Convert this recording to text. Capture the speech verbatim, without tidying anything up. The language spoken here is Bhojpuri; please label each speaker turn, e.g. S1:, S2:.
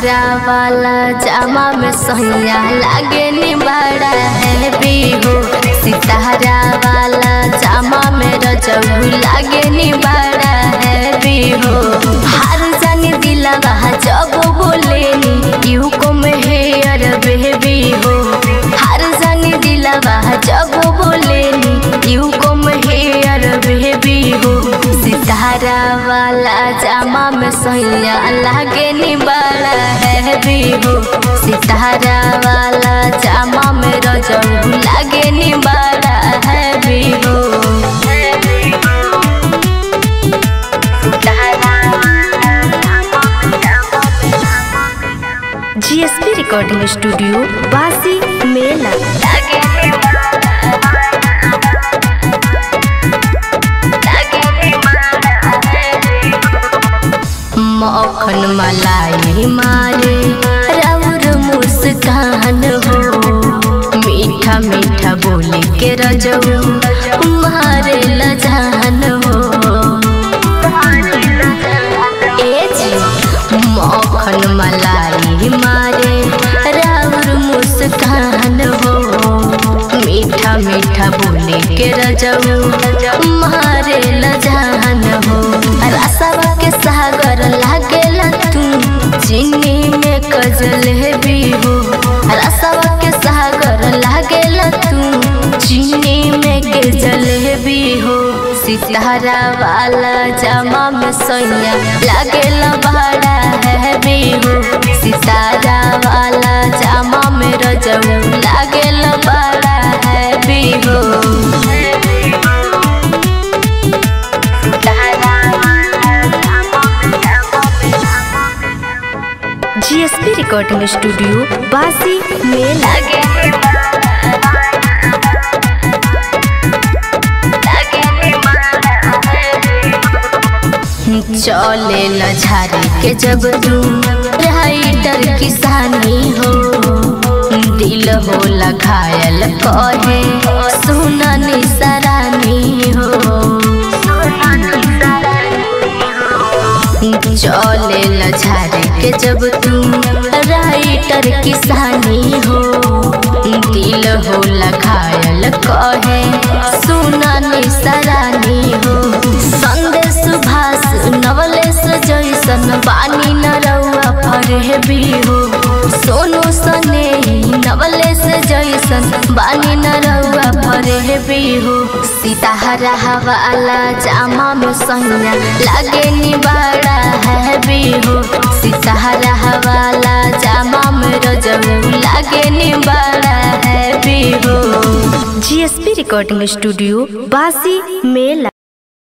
S1: सितारा वाला जामा में सैया लागे नी बड़ा हैवी हो। सितारा वाला जामा में रजऊ लागे नी बड़ा हैवी हो। हर जानी दिलवा जब बोले नी यू को में हेयर बेबी हो। हर जानी दिलवा जब बोले नी यू को में हेयर बेबी हो। सितारा वाला जामा में सैया लागे नी बड़ा हैवी हो। सितारा वाला जामा में रजऊ लागे नी बड़ा हैवी हो। जीएसपी रिकॉर्डिंग स्टूडियो बासी मेला। मक्खन मलाई मारे राउर मुस्कान हो। मीठा मीठा बोली के रजऊ मारे लजान हो। ए जी मक्खन मलाई मारे राउर मुस्कान हो। मीठा मीठा बोली के रजऊ मारे लजान हो। रसवा के सागर लागेला तू चीनी में कजलेबी हो। रसवा के सागर लागेला तू चीनी में के जलेबी हो। सितारा वाला जामा में सैया लागेला बड़ा हैवी हो। सितारा वाला जामा में रजऊ लागेला बड़ा हैवी हो। जीएसपी रिकॉर्डिंग स्टूडियो बासी मेला। चले ल झाड़ी के जब तू राइटर किसानी हो। दिल होला घायल कहे सुना निसरानी हो। चले ल झाड़ी के जब तू राइटर किसानी हो। दिल होला घायल कहे सुना निसरानी हो। संदेश भास नवलेश जैसन बानी न रउआ फरेबी हो। सोनू सने नवलेश जैसन बानी न रउआ फरेबी हो। सितारा वाला जामा में सैया लागे नी बड़ा हैवी हो। सितारा वाला जामा में रजऊ लागे नी बड़ा हैवी हो। जीएसपी रिकॉर्डिंग स्टूडियो बासी मेला।